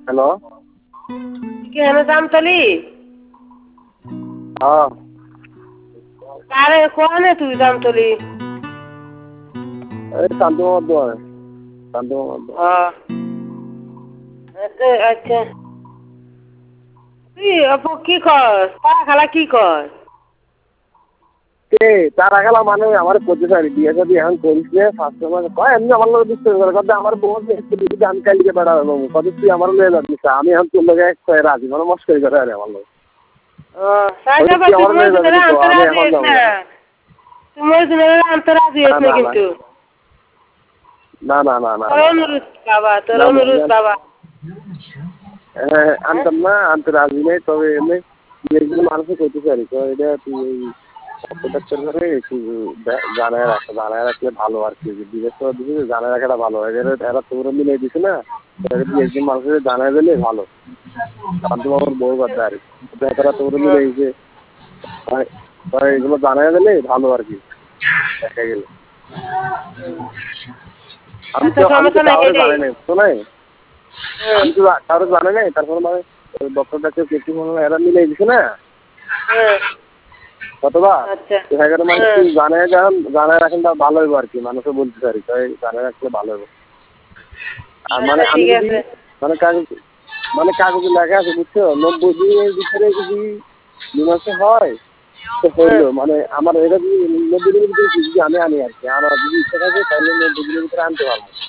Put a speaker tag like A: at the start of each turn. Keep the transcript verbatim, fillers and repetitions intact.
A: hello
B: কি হ্যাঁ জামতলি
A: হ্যাঁ
B: আরে কোনে তুই জামতলি
A: এই শান্ত মোহাম্মদ শান্ত মোহাম্মদ
B: হ্যাঁ আচ্ছা আচ্ছা তুই আপু কি কর তারা খালা কি কর
A: কে তারা খেলা মানে আমার করতে চাই বিয়ে যদি এখন করিস নে ফার্স্ট মানে কয় এমনি আমার লোক দিচ্ছে কথা আমার বউ আমি কালকে বেড়াবো কত তুই আমার লয়ে যাচ্ছিস আমি এখন তোর লোক রাজি মানে মস্করি করে আরে আমার লোক
B: ও সাইডা বা তুই মজুদের আন্তরাজি হইছ না তুই মজুদের আন্তরাজি হইছ না কিন্তু
A: না না না না
B: তোর অনুরোধ বাবা তোর অনুরোধ বাবা
A: হ্যাঁ আনতাম না আনতে রাজি নেই তবে এমনি যেগুলো মানুষে করতে পারি তো এটা তুই ডাক্তার করে একটু জানায় রাখা জানায় রাখলে ভালো আর কি বিদেশ করে দিবি জানায় রাখাটা ভালো এরা এরা তোমরা মিলিয়ে দিছে না একজন মানুষের জানায় দিলে ভালো শান্ত বাবুর বউ কথা আর কি এরা তোমরা মিলে যে এগুলো জানায় দিলে ভালো আর কি দেখা গেলে আমি তো আমি তো কাউরে জানি নাই তো নাই আমি তো কারো জানে নাই তারপর মানে ডক্টরটাকে কেটে মনে এরা মিলে দিছে না কতবা সেখানে মানে জানায় যান জানায় রাখেন তা ভালো হইব আর কি মানুষও বলতে পারি তাই জানায় রাখলে ভালো হইব আর মানে আমি যদি মানে কাগজ মানে কাগজে লেখা আছে বুঝছো নব্বই দিনের ভিতরে যদি মীমাংসা হয় তো হইলো মানে আমার এটা যদি নব্বই দিনের ভিতরে যদি আমি আনি আর কি আমার যদি ইচ্ছা থাকে তাহলে নব্বই দিনের ভিতরে আনতে পারবো